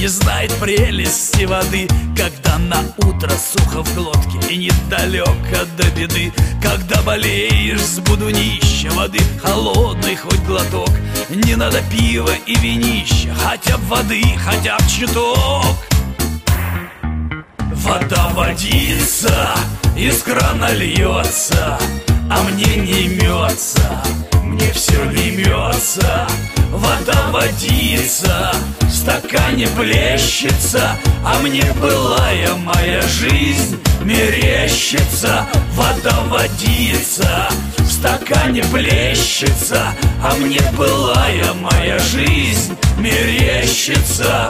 не знает прелести воды, когда на утро сухо в глотке и недалеко до беды. Когда болеешь с будунища, воды холодной хоть глоток. Не надо пива и винища, хотя б воды, хотя б чуток. Вода водится, из крана льется, а мне не имется, мне все не имется. Вода водится, в стакане плещется, а мне былая моя жизнь мерещится. Вода водится, в стакане плещется, а мне былая моя жизнь мерещится.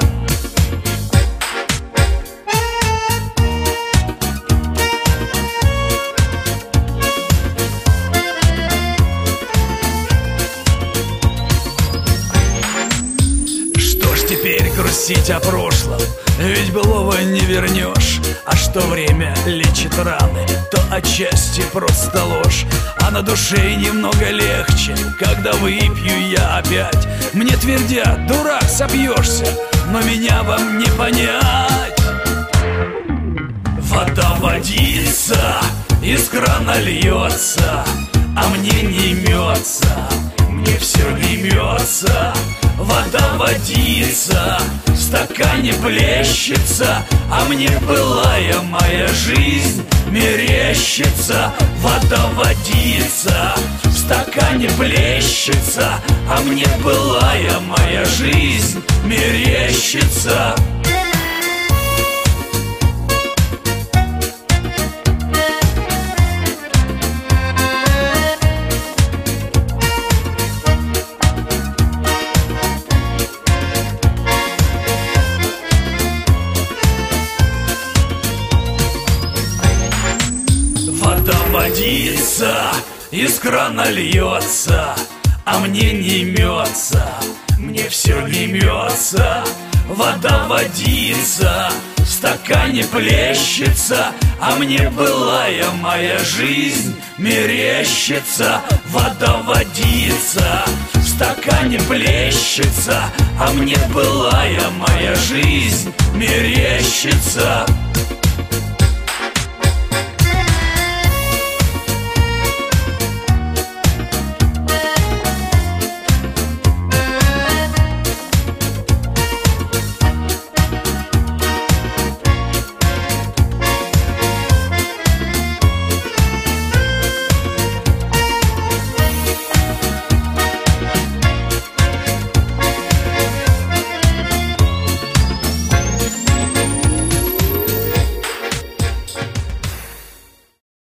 Теперь грустить о прошлом, ведь былого не вернешь. А что время лечит раны, то отчасти просто ложь. А на душе немного легче, когда выпью я опять. Мне твердят: дурак, сопьешься, но меня вам не понять. Вода водится, из крана льется, а мне не имется, мне все не имется. Вода водится, в стакане плещется, а мне былая моя жизнь мерещится. Вода водится, в стакане плещется, а мне былая моя жизнь мерещится. Вода водится, из крана льется, а мне не имется, мне все не имется. Вода водится, в стакане плещется, а мне былая моя жизнь мерещится. Вода водится, в стакане плещется, а мне былая моя жизнь мерещится.